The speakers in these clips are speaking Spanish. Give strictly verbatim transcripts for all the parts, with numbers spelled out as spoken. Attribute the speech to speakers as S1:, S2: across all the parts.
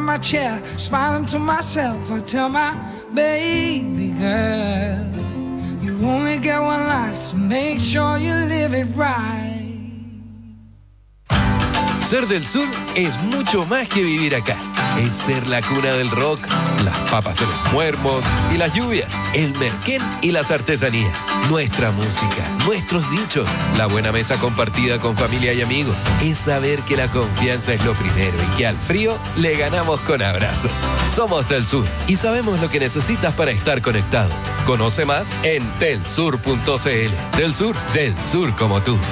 S1: in my chair, smiling to myself. I tell my baby girl, you only get one life, so make sure you live it right.
S2: Ser del sur es mucho más que vivir acá. Es ser la cuna del rock, las papas de los muermos y las lluvias, el merquén y las artesanías, nuestra música, nuestros dichos, la buena mesa compartida con familia y amigos. Es saber que la confianza es lo primero y que al frío le ganamos con abrazos. Somos del sur y sabemos lo que necesitas para estar conectado. Conoce más en telsur punto c l. Del sur, del sur como tú.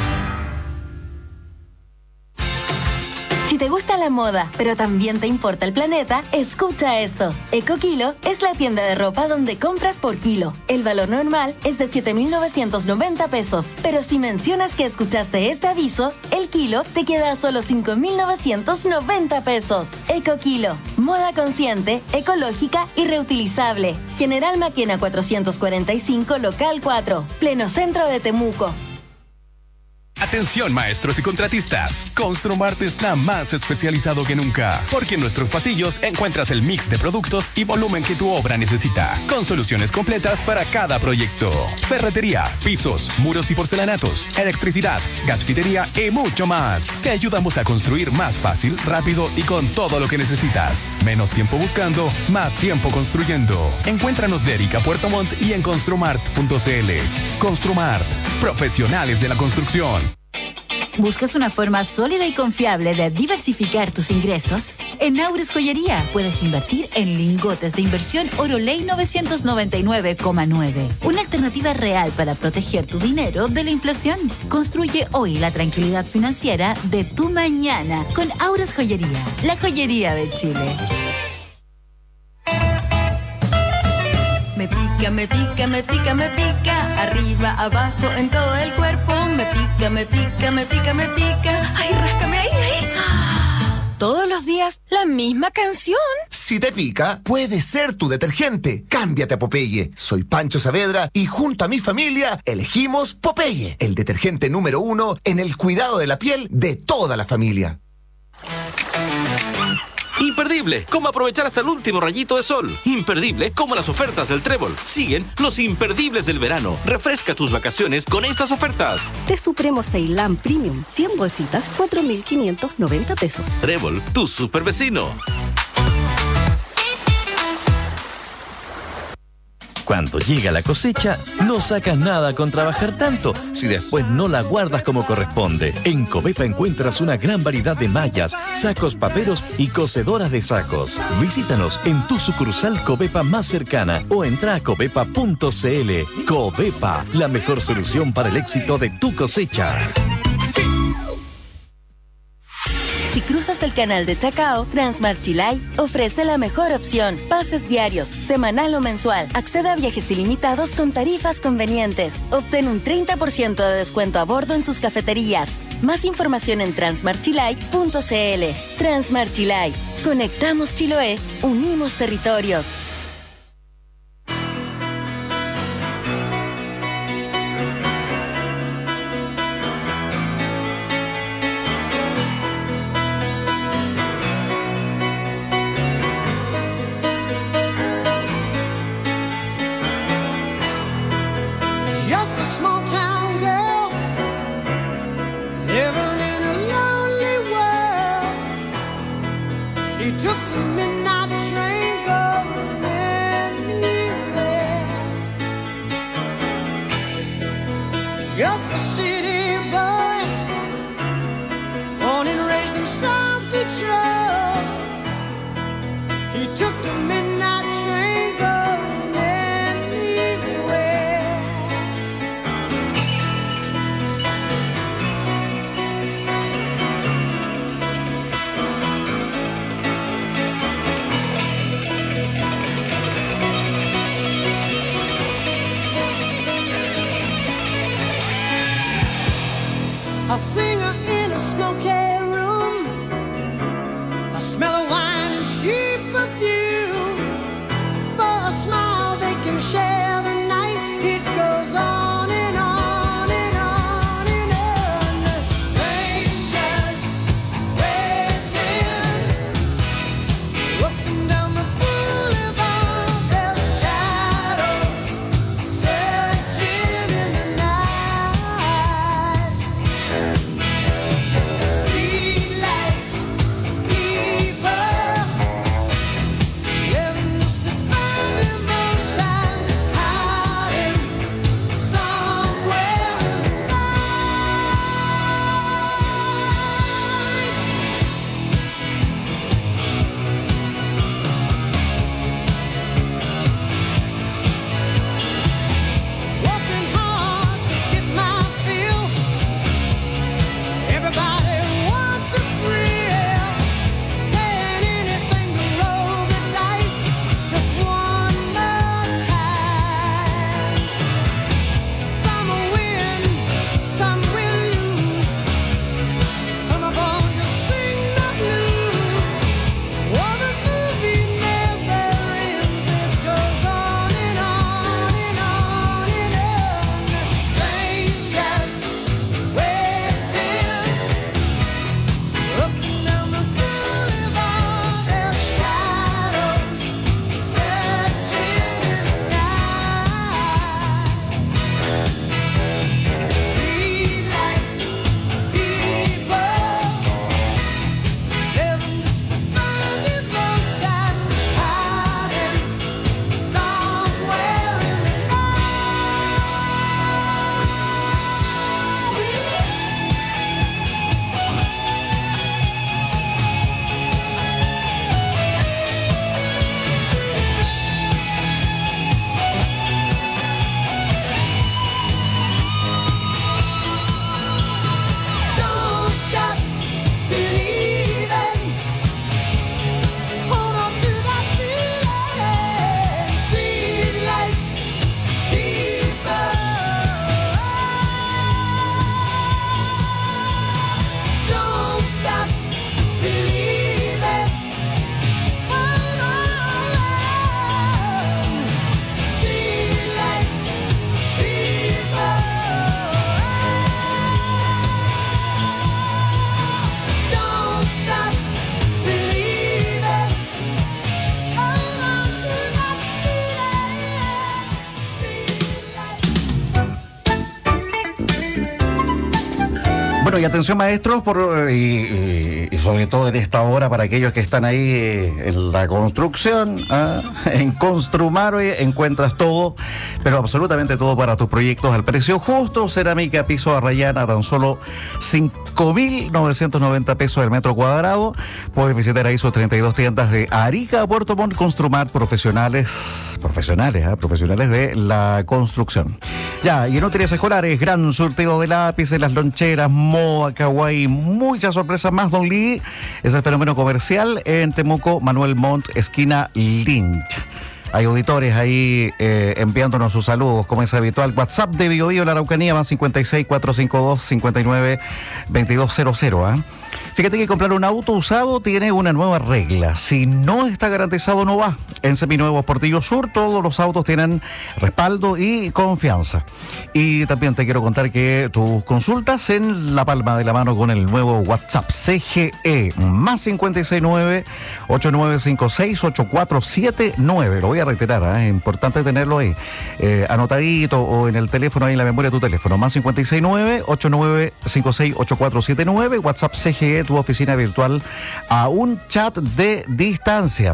S3: Si te gusta la moda, pero también te importa el planeta, escucha esto. EcoKilo es la tienda de ropa donde compras por kilo. El valor normal es de siete mil novecientos noventa pesos, pero si mencionas que escuchaste este aviso, el kilo te queda a solo cinco mil novecientos noventa pesos. EcoKilo, moda consciente, ecológica y reutilizable. General Maquena cuatrocientos cuarenta y cinco, local cuatro, pleno centro de Temuco.
S4: Atención maestros y contratistas, Construmart está más especializado que nunca, porque en nuestros pasillos encuentras el mix de productos y volumen que tu obra necesita, con soluciones completas para cada proyecto. Ferretería, pisos, muros y porcelanatos, electricidad, gasfitería y mucho más. Te ayudamos a construir más fácil, rápido y con todo lo que necesitas. Menos tiempo buscando, más tiempo construyendo. Encuéntranos de Erika Puerto Montt y en construmart punto c l. Construmart, profesionales de la construcción.
S5: ¿Buscas una forma sólida y confiable de diversificar tus ingresos? En Naures Joyería puedes invertir en lingotes de inversión Oroley novecientos noventa y nueve coma nueve. Una alternativa real para proteger tu dinero de la inflación. Construye hoy la tranquilidad financiera de tu mañana con Aures Joyería, la joyería de Chile.
S6: Me pica, me pica, me pica, me pica, arriba, abajo, en todo el cuerpo. Me pica, me pica, me pica, me pica. Ay, ráscame ahí, ahí. Todos los días, la misma canción.
S7: Si te pica, puede ser tu detergente. Cámbiate a Popeye. Soy Pancho Saavedra y junto a mi familia elegimos Popeye, el detergente número uno en el cuidado de la piel de toda la familia.
S8: Imperdible, cómo aprovechar hasta el último rayito de sol. Imperdible, como las ofertas del Trébol. Siguen los imperdibles del verano. Refresca tus vacaciones con estas ofertas.
S9: Té Supremo Ceilán Premium, cien bolsitas, cuatro mil quinientos noventa pesos.
S8: Trébol, tu super vecino.
S10: Cuando llega la cosecha, no sacas nada con trabajar tanto si después no la guardas como corresponde. En Covepa encuentras una gran variedad de mallas, sacos paperos y cosedoras de sacos. Visítanos en tu sucursal Covepa más cercana o entra a covepa punto c l. Covepa, la mejor solución para el éxito de tu cosecha.
S3: Sí. Si cruzas el canal de Chacao, Transmart Chilay ofrece la mejor opción. Pases diarios, semanal o mensual. Accede a viajes ilimitados con tarifas convenientes. Obtén un treinta por ciento de descuento a bordo en sus cafeterías. Más información en transmart chilay punto c l. Transmart Chilay. Conectamos Chiloé. Unimos territorios.
S1: A singer in a smoky room, the smell of wine and cheap perfume.
S11: Bueno, y atención maestros, por, y, y, y sobre todo en esta hora para aquellos que están ahí en la construcción, ¿eh? En Construmar hoy encuentras todo, pero absolutamente todo para tus proyectos al precio justo. Cerámica piso Arrayana, tan solo cinco mil novecientos noventa pesos el metro cuadrado. Puedes visitar ahí sus treinta y dos tiendas de Arica a Puerto Montt. Construmar, profesionales, profesionales, ¿eh? profesionales de la construcción. Ya, y en útiles escolares, gran surtido de lápices, las loncheras, moda, kawaii, muchas sorpresas más. Don Lee es el fenómeno comercial en Temuco, Manuel Montt, esquina Lynch. Hay auditores ahí eh, enviándonos sus saludos, como es habitual. WhatsApp de Bio Bio, la Araucanía, más cincuenta y seis, cuatrocientos cincuenta y dos, cincuenta y nueve, veintidós cero cero. ¿eh? Fíjate que comprar un auto usado tiene una nueva regla. Si no está garantizado, no va. En Seminuevos Portillo Sur, todos los autos tienen respaldo y confianza. Y también te quiero contar que tus consultas en la palma de la mano con el nuevo WhatsApp C G E, más cincuenta y seis nueve, ochenta y nueve cincuenta y seis, ochenta y cuatro setenta y nueve. Lo voy a reiterar, ¿eh? Es importante tenerlo ahí, eh, anotadito o en el teléfono, ahí en la memoria de tu teléfono, más cincuenta y seis nueve, ochenta y nueve cincuenta y seis, ochenta y cuatro setenta y nueve, WhatsApp C G E, tu oficina virtual a un chat de distancia.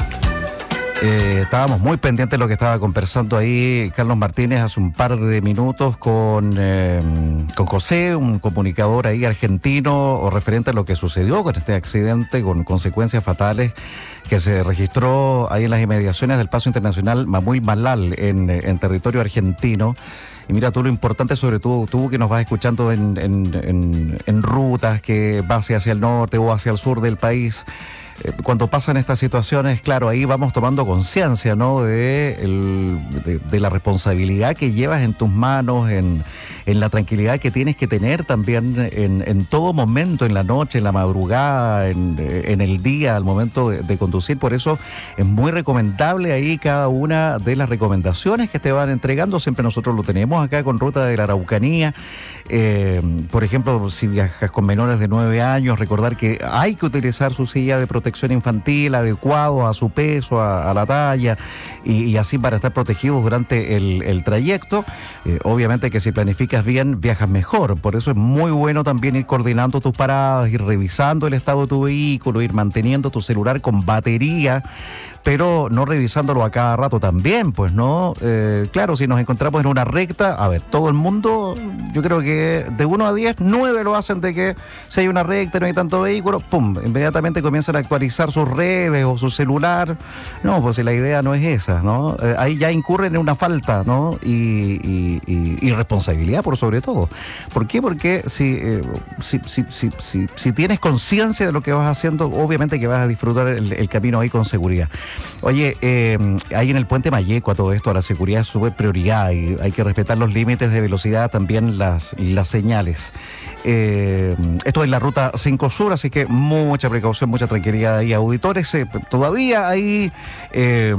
S11: Eh, estábamos muy pendientes de lo que estaba conversando ahí Carlos Martínez hace un par de minutos con, eh, con José, un comunicador ahí argentino, o referente a lo que sucedió con este accidente con consecuencias fatales que se registró ahí en las inmediaciones del Paso Internacional Mamuil Malal en, en territorio argentino. Y mira tú lo importante, sobre todo tú que nos vas escuchando en, en, en, en rutas que va hacia, hacia el norte o hacia el sur del país. Cuando pasan estas situaciones, claro, ahí vamos tomando conciencia, ¿no? De, el, de, de la responsabilidad que llevas en tus manos, en, en la tranquilidad que tienes que tener también en, en todo momento, en la noche, en la madrugada, en, en el día, al momento de, de conducir. Por eso es muy recomendable ahí cada una de las recomendaciones que te van entregando. Siempre nosotros lo tenemos acá con Ruta de la Araucanía. Eh, por ejemplo, si viajas con menores de nueve años, recordar que hay que utilizar su silla de protección infantil adecuado a su peso, a, a la talla, y, y así para estar protegidos durante el, el trayecto. Eh, obviamente que si planificas bien, viajas mejor. Por eso es muy bueno también ir coordinando tus paradas, ir revisando el estado de tu vehículo, ir manteniendo tu celular con batería, pero no revisándolo a cada rato también, pues, ¿no? Eh, claro, si nos encontramos en una recta, a ver, todo el mundo, yo creo que de uno a diez, nueve lo hacen de que si hay una recta y no hay tanto vehículo, pum, inmediatamente comienzan a actualizar sus redes o su celular. No, pues si la idea no es esa, ¿no? Eh, ahí ya incurren en una falta, ¿no? Y, y, y, y responsabilidad, por sobre todo. ¿Por qué? Porque si, eh, si, si, si, si, si tienes conciencia de lo que vas haciendo, obviamente que vas a disfrutar el, el camino ahí con seguridad. Oye, eh, ahí en el puente Malleco a todo esto, la seguridad es súper prioridad y hay que respetar los límites de velocidad, también las, las señales. Eh, esto es la ruta cinco Sur, así que mucha precaución, mucha tranquilidad ahí, auditores. Eh, todavía hay eh,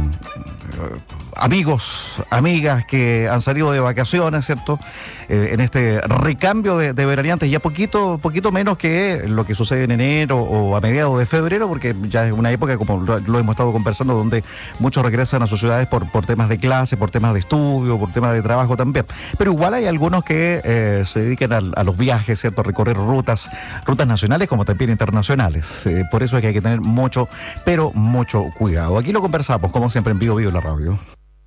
S11: amigos, amigas que han salido de vacaciones, ¿cierto? Eh, en este recambio de, de veraneantes, ya poquito, poquito menos que lo que sucede en enero o a mediados de febrero, porque ya es una época, como lo, lo hemos estado conversando, donde muchos regresan a sus ciudades por, por temas de clase, por temas de estudio, por temas de trabajo también. Pero igual hay algunos que eh, se dedican a, a los viajes, ¿cierto? A recorrer rutas, rutas nacionales como también internacionales. Eh, por eso es que hay que tener mucho, pero mucho cuidado. Aquí lo conversamos, como siempre, en Vivo Vivo la radio.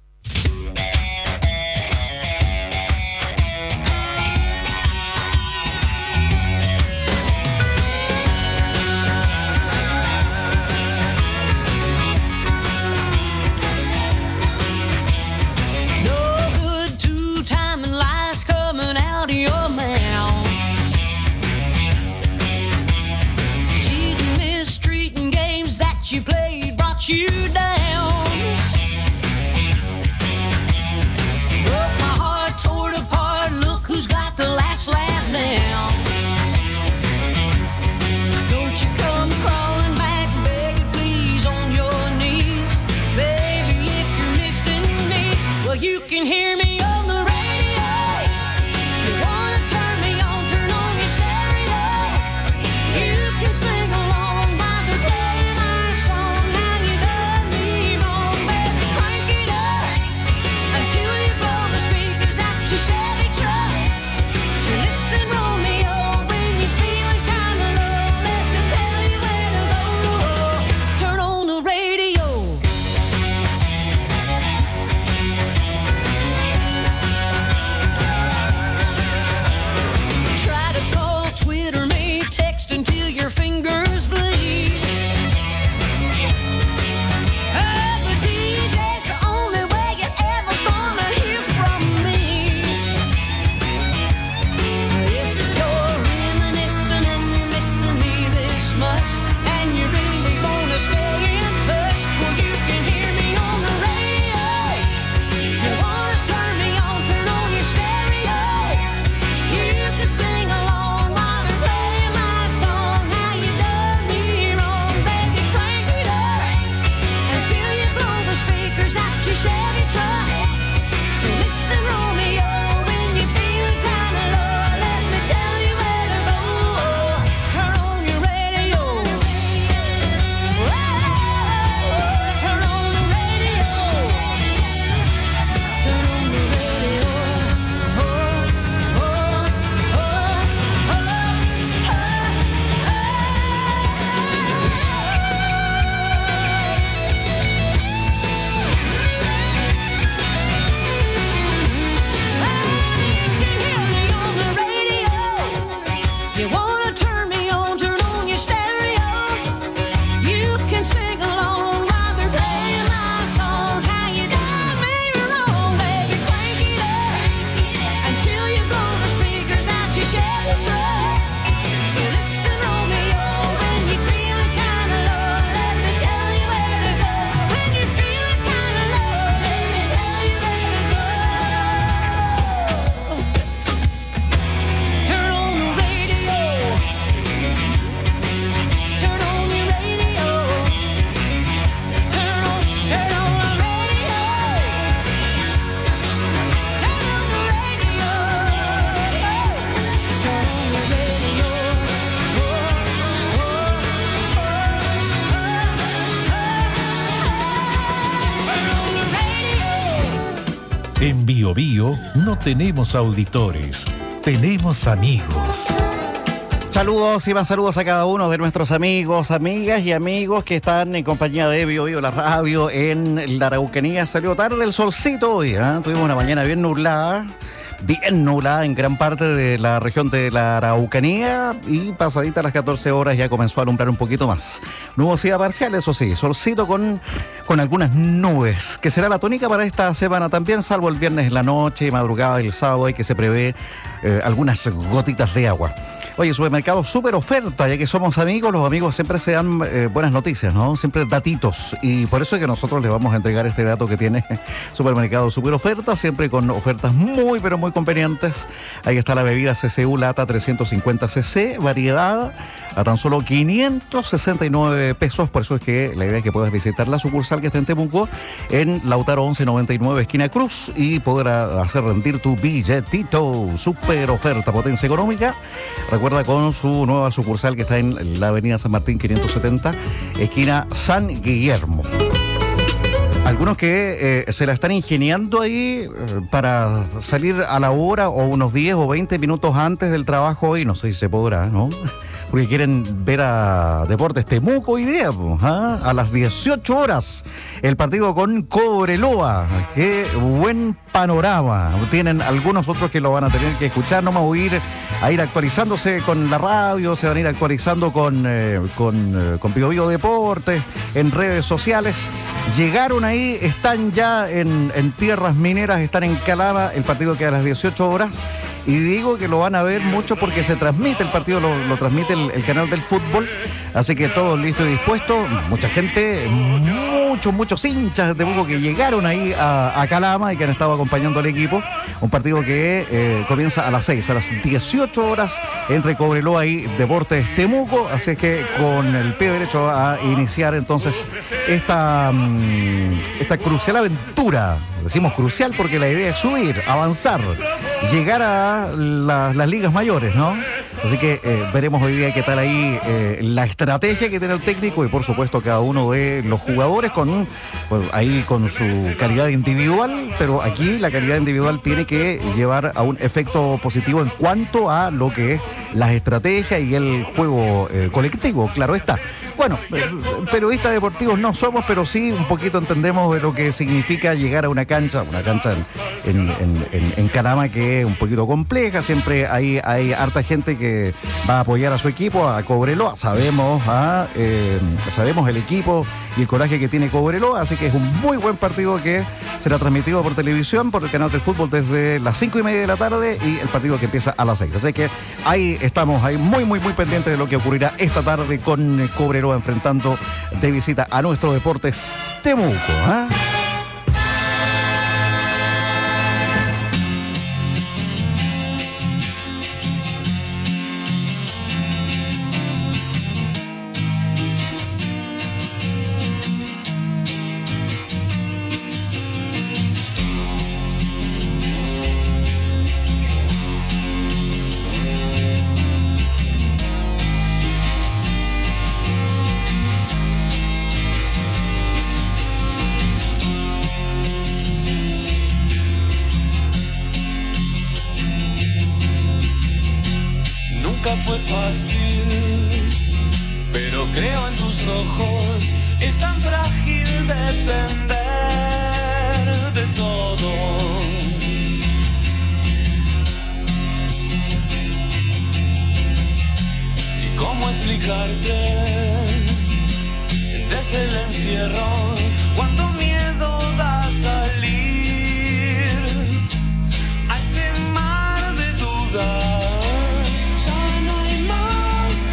S12: You played brought you down. Broke my heart, tore it apart. Look who's got the last laugh now. Don't you come crawling back, begging please on your knees. Baby, if you're missing me, well, you can hear me on the radio. You wanna turn me on, turn on your stereo. You can sing along by the day. Chevy truck, so listen, Romeo,
S13: En Bio Bio no tenemos auditores, tenemos amigos.
S11: Saludos y más saludos a cada uno de nuestros amigos, amigas y amigos que están en compañía de Bio Bio, la radio en la Araucanía. Salió tarde el solcito hoy, ¿eh? Tuvimos una mañana bien nublada. Bien nublada en gran parte de la región de la Araucanía y pasadita las catorce horas ya comenzó a alumbrar un poquito más. Nubosidad parcial, eso sí, solcito con, con algunas nubes, que será la tónica para esta semana también, salvo el viernes en la noche y madrugada del sábado, y que se prevé eh, algunas gotitas de agua. Oye, supermercado super oferta, ya que somos amigos, los amigos siempre se dan eh, buenas noticias, ¿no? Siempre datitos, y por eso es que nosotros les vamos a entregar este dato que tiene supermercado super oferta, siempre con ofertas muy, pero muy convenientes. Ahí está la bebida C C U Lata trescientos cincuenta cc, variedad a tan solo quinientos sesenta y nueve pesos, por eso es que la idea es que puedas visitar la sucursal que está en Temuco, en Lautaro once noventa y nueve, esquina Cruz, y poder hacer rendir tu billetito. Super oferta, potencia económica. Recuerda, con su nueva sucursal que está en la avenida San Martín quinientos setenta, esquina San Guillermo. Algunos que eh, se la están ingeniando ahí eh, para salir a la hora o unos diez o veinte minutos antes del trabajo hoy, no sé si se podrá, ¿no? Porque quieren ver a Deportes Temuco hoy día, pues, ¿ah? A las dieciocho horas, el partido con Cobreloa. Qué buen panorama. Tienen algunos otros que lo van a tener que escuchar, no vamos a ir a ir actualizándose con la radio, se van a ir actualizando con, eh, con, eh, con Bio Bio Deportes, en redes sociales. Llegaron ahí, están ya en, en tierras mineras, están en Calama, el partido queda a las dieciocho horas. Y digo que lo van a ver mucho porque se transmite, el partido lo, lo transmite el, el canal del fútbol, así que todo listo y dispuesto, mucha gente, muchos, muchos hinchas de Temuco que llegaron ahí a, a Calama y que han estado acompañando al equipo. Un partido que eh, comienza a las seis, a las dieciocho horas, entre Cobreloa y Deportes Temuco, así que con el pie derecho a iniciar entonces esta, esta crucial aventura. Decimos crucial porque la idea es subir, avanzar, llegar a la, las ligas mayores, ¿no? Así que eh, veremos hoy día qué tal ahí eh, la estrategia que tiene el técnico y por supuesto cada uno de los jugadores con pues, ahí con su calidad individual, pero aquí la calidad individual tiene que llevar a un efecto positivo en cuanto a lo que es las estrategias y el juego eh, colectivo, claro está. Bueno, periodistas deportivos no somos, pero sí un poquito entendemos de lo que significa llegar a una cancha, una cancha en, en, en, en Calama que es un poquito compleja, siempre hay, hay harta gente que va a apoyar a su equipo, a Cobreloa, sabemos, ¿ah? eh, sabemos el equipo y el coraje que tiene Cobreloa, así que es un muy buen partido que será transmitido por televisión, por el canal del fútbol desde las cinco y media de la tarde y el partido que empieza a las seis, así que ahí estamos, ahí muy muy muy pendientes de lo que ocurrirá esta tarde con Cobreloa enfrentando de visita a nuestro Deportes Temuco, ¿eh?
S14: Fue fácil, pero creo en tus ojos, es tan frágil depender de todo. ¿Y cómo explicarte desde el encierro cuánto miedo da salir a ese mar de dudas?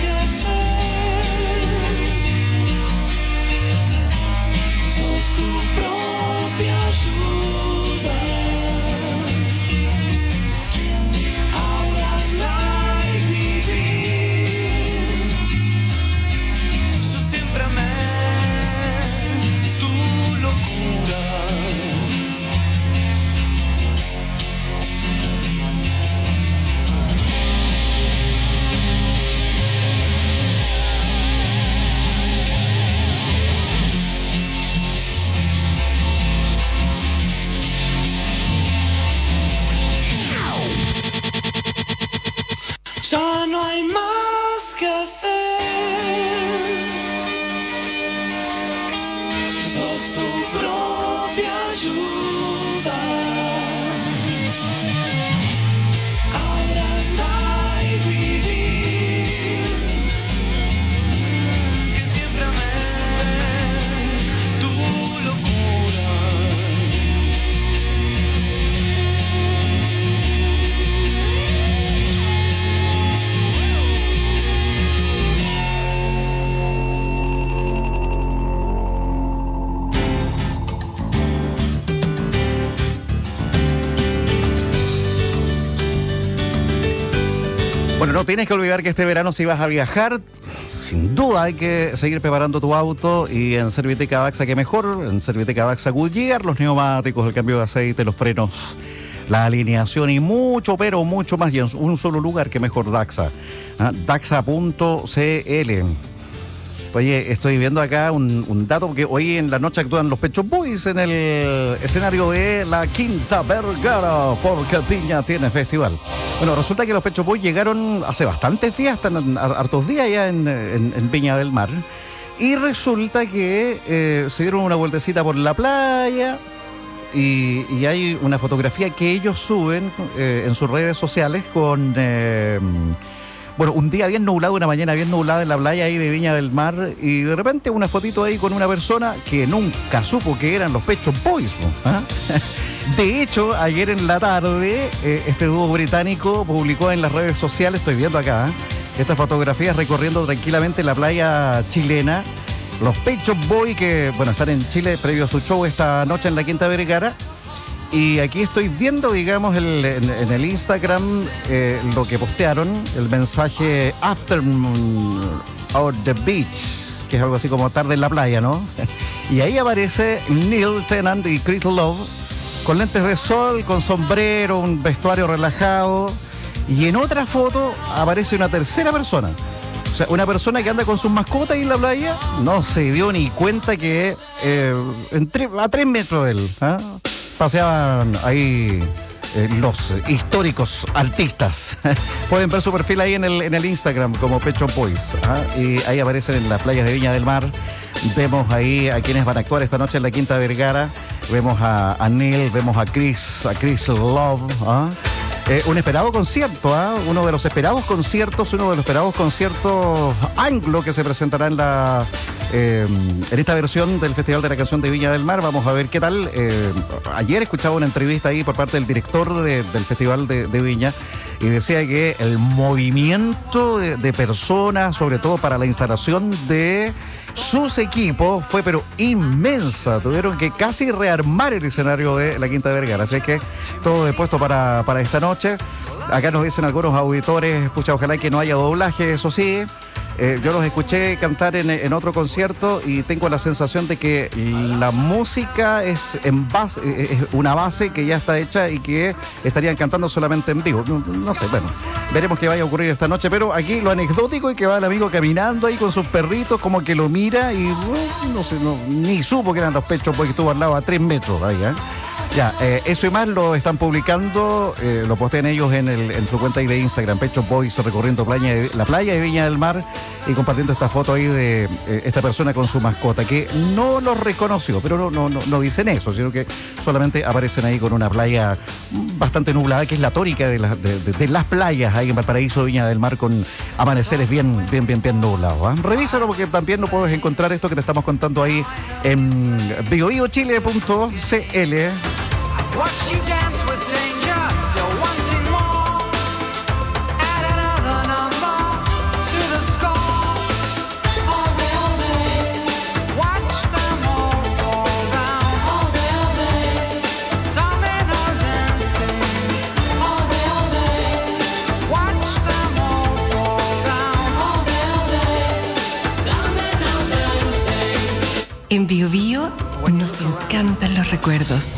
S14: Tú Ya no hay más que hacer. Sos tu propia ayuda. Ahora andar y vivir. Que siempre amé tu locura.
S11: Bueno, no tienes que olvidar que este verano si vas a viajar, sin duda hay que seguir preparando tu auto y en Serviteca Daxa, que mejor, en Serviteca Daxa Goodyear, los neumáticos, el cambio de aceite, los frenos, la alineación y mucho, pero mucho más, y en un solo lugar, que mejor, Daxa. ¿Ah? Daxa punto c l. Oye, estoy viendo acá un, un dato, porque hoy en la noche actúan los Pet Shop Boys en el escenario de la Quinta Vergara, porque Piña tiene festival. Bueno, resulta que los Pet Shop Boys llegaron hace bastantes días, están hartos días ya en, en, en Viña del Mar, y resulta que eh, se dieron una vueltecita por la playa, y, y hay una fotografía que ellos suben eh, en sus redes sociales con... Eh, Bueno, un día bien nublado, una mañana bien nublada en la playa ahí de Viña del Mar, y de repente una fotito ahí con una persona que nunca supo que eran los Pet Shop Boys, ¿ah? De hecho, ayer en la tarde, eh, este dúo británico publicó en las redes sociales, estoy viendo acá, ¿eh? estas fotografías recorriendo tranquilamente la playa chilena. Los Pet Shop Boys, que bueno, están en Chile previo a su show esta noche en la Quinta Vergara. Y aquí estoy viendo, digamos, el, en, en el Instagram eh, lo que postearon, el mensaje After or the Beach, que es algo así como tarde en la playa, ¿no? Y ahí aparece Neil Tennant y Chris Love con lentes de sol, con sombrero, un vestuario relajado. Y en otra foto aparece una tercera persona. O sea, una persona que anda con sus mascotas ahí en la playa, no se dio ni cuenta que eh, en tre- a tres metros de él, ¿ah? paseaban ahí eh, los históricos artistas. Pueden ver su perfil ahí en el, en el Instagram como Pet Shop Boys, ¿ah? Y ahí aparecen en las playas de Viña del Mar. Vemos ahí a quienes van a actuar esta noche en la Quinta Vergara. Vemos a, a Neil, vemos a Chris, a Chris Love, ¿ah? Eh, un esperado concierto, ¿ah? uno de los esperados conciertos, uno de los esperados conciertos anglo que se presentará en la eh, en esta versión del Festival de la Canción de Viña del Mar. Vamos a ver qué tal. Eh, ayer escuchaba una entrevista ahí por parte del director de, del Festival de, de Viña, y decía que el movimiento de, de personas, sobre todo para la instalación de sus equipos, fue pero inmensa. Tuvieron que casi rearmar el escenario de la Quinta Vergara. Así que todo dispuesto para, para esta noche. Acá nos dicen algunos auditores, pucha, ojalá que no haya doblaje, eso sí. Eh, yo los escuché cantar en, en otro concierto y tengo la sensación de que la música es en base, es una base que ya está hecha y que estarían cantando solamente en vivo. No, no sé, bueno, veremos qué vaya a ocurrir esta noche, pero aquí lo anecdótico es que va el amigo caminando ahí con sus perritos, como que lo mira y uh, no sé, no, ni supo que eran los Pet Shop Boys, que estuvo al lado a tres metros ahí, ¿eh? Ya, eh, eso y más lo están publicando, eh, lo postean ellos en, el, en su cuenta ahí de Instagram, Pet Shop Boys, recorriendo playa de, la playa de Viña del Mar y compartiendo esta foto ahí de eh, esta persona con su mascota, que no los reconoció, pero no, no, no, no dicen eso, sino que solamente aparecen ahí con una playa bastante nublada, que es la tónica de, la, de, de, de las playas ahí en Valparaíso, Viña del Mar, con amaneceres bien, bien, bien, bien nublados, ¿eh? Revísalo, porque también no puedes encontrar esto que te estamos contando ahí en bio bio chile punto c l.
S14: Watch you dance with danger, still wanting more. Add another number to the score. All day, all day. Watch them all fall down. All day, all day. Domino dancing. All day, all day. Watch them all fall down. All day, all day. Domino dancing.
S6: En Bio Bio nos encantan los recuerdos.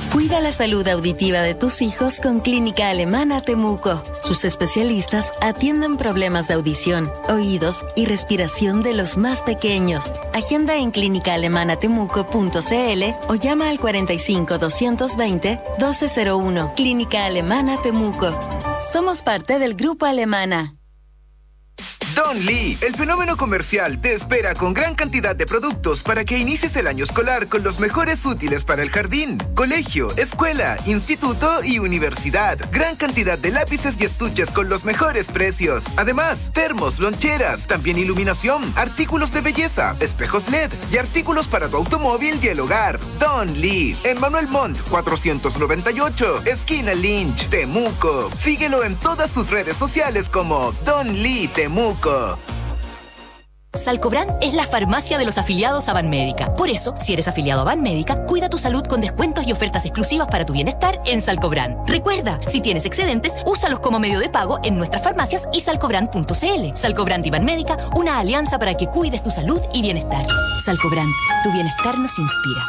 S3: Cuida la salud auditiva de tus hijos con Clínica Alemana Temuco. Sus especialistas atienden problemas de audición, oídos y respiración de los más pequeños. Agenda en clínica alemana temuco punto c l o llama al cuarenta y cinco, doscientos veinte, doce cero uno. Clínica Alemana Temuco. Somos parte del Grupo Alemana.
S15: Don Lee, el fenómeno comercial, te espera con gran cantidad de productos para que inicies el año escolar con los mejores útiles para el jardín, colegio, escuela, instituto y universidad. Gran cantidad de lápices y estuches con los mejores precios. Además, termos, loncheras, también iluminación, artículos de belleza, espejos L E D y artículos para tu automóvil y el hogar. Don Lee, en Manuel Montt cuatrocientos noventa y ocho, esquina Lynch, Temuco. Síguelo en todas sus redes sociales como Don Lee Temuco.
S16: Salcobran es la farmacia de los afiliados a Banmédica. Por eso, si eres afiliado a Banmédica, cuida tu salud con descuentos y ofertas exclusivas para tu bienestar en Salcobran. Recuerda, si tienes excedentes, úsalos como medio de pago en nuestras farmacias y salcobran punto c l. Salcobran y Banmédica, una alianza para que cuides tu salud y bienestar. Salcobran, tu bienestar nos inspira.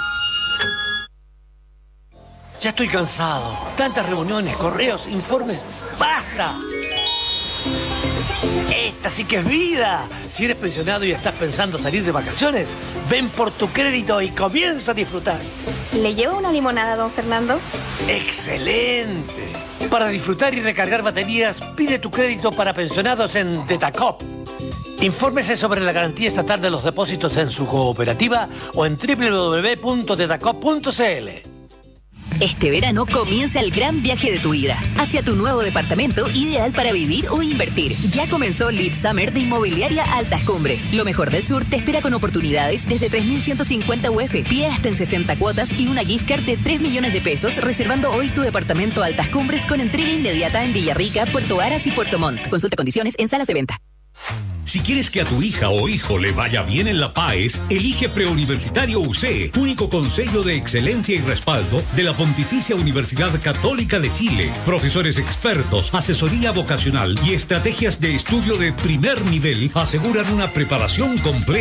S17: Ya estoy cansado. Tantas reuniones, correos, informes. ¡Basta! Esta sí que es vida. Si eres pensionado y estás pensando salir de vacaciones, ven por tu crédito y comienza a disfrutar.
S18: ¿Le llevo una limonada, don Fernando?
S17: ¡Excelente! Para disfrutar y recargar baterías, pide tu crédito para pensionados en Detacop. Infórmese sobre la garantía estatal de los depósitos en su cooperativa o en doble u doble u doble u punto detacop punto c l.
S5: Este verano comienza el gran viaje de tu vida hacia tu nuevo departamento ideal para vivir o invertir. Ya comenzó Live Summer de Inmobiliaria Altas Cumbres. Lo mejor del sur te espera con oportunidades desde tres mil ciento cincuenta U F, pie hasta en sesenta cuotas y una gift card de tres millones de pesos, reservando hoy tu departamento Altas Cumbres con entrega inmediata en Villarrica, Puerto Varas y Puerto Montt. Consulta condiciones en salas de venta.
S19: Si quieres que a tu hija o hijo le vaya bien en la PAES, elige Preuniversitario U C E, único consejo de excelencia y respaldo de la Pontificia Universidad Católica de Chile. Profesores expertos, asesoría vocacional y estrategias de estudio de primer nivel aseguran una preparación completa